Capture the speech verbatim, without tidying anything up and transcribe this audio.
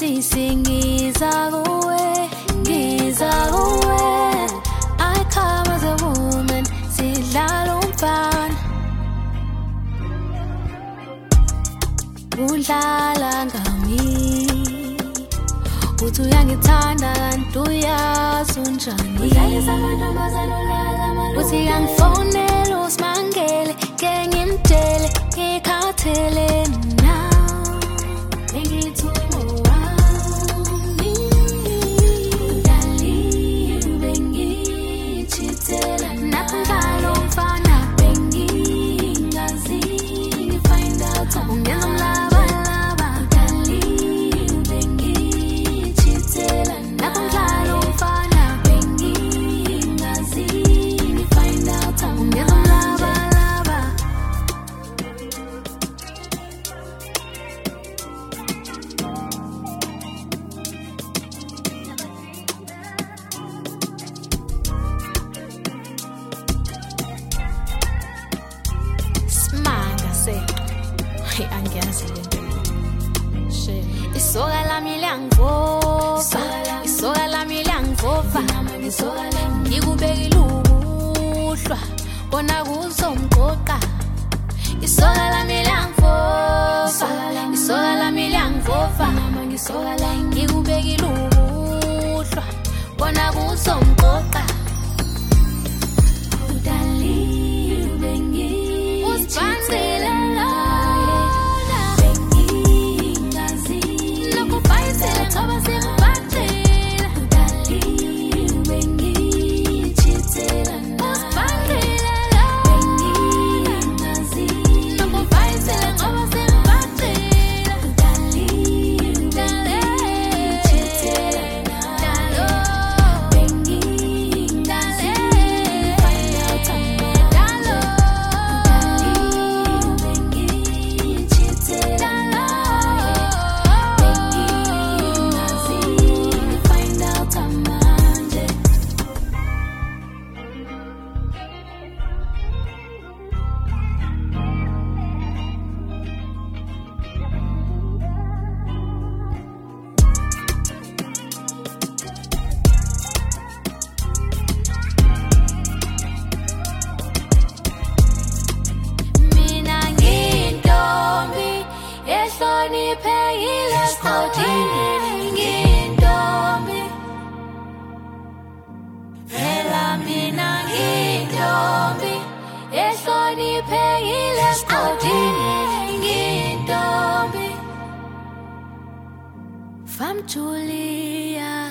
Sisi ngiza kuwe, ngiza kuwe. I come as a woman, sidlala umfana. Udlala ngami, uthi uyangithanda kanti uyazi unjani. Uthi yangifonela usimangele, ke ngimtshele ngikhathele now. Bengithi ungowami, udali bengichithela nakumdlalo umfana. Bengingazi ngifind out ungenza umlabalaba. Udali bengichithela nakumdlalo umfana. Bengingazi ngifind out ungenza umlabalaba. Smanga se, hey angiyazi lento. She, isoka lami liyangivosa, isoka lami liyangivosa. Ngikubekile ukuhlwa, kona kuzomqoqa. Isoka lami liyangivosa, isoka lami liyangivosa. Ngikubekile ukuhlwa, kona kuzomqoqa. Udali bengichithela lona. Bengingazi nokubhayisela thoba sengibandela. Udali bengichithela usibandela lona. Bengingazi nokubhayisela thoba sengibandela. Udali bengichithela lona. Bengingazi find out tomorrow. Mina ngintombi ehloniphekile esigcodini. Ngintombi phela, mina ngintombi ehloniphekile esigcodini. Ngintombi Fam Julia.